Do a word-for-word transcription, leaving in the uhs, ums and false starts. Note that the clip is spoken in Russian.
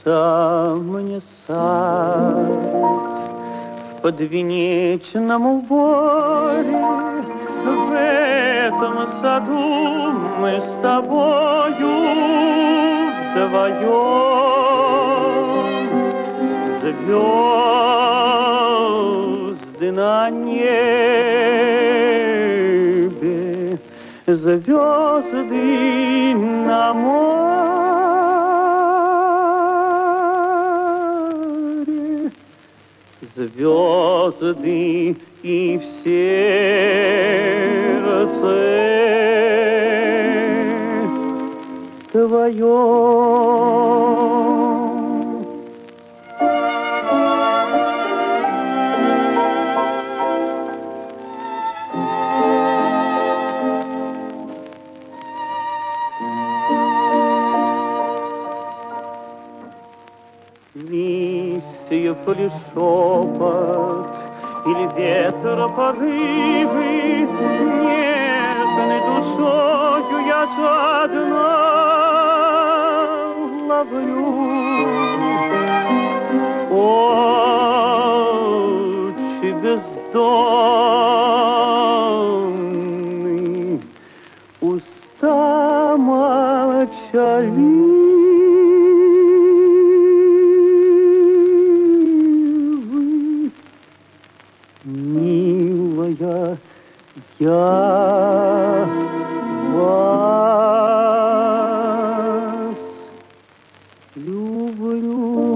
Мерещится мне сад в подвенечном уборе. В этом саду мы с тобою вдвоем. Звезды на небе, звезды на море, звезды и в сердце твоем. Листьев ли шепот, или ветра порывы, нежной душою я жадно ловлю. Очи бездонные, уста молчаливы. Милая, я вас люблю.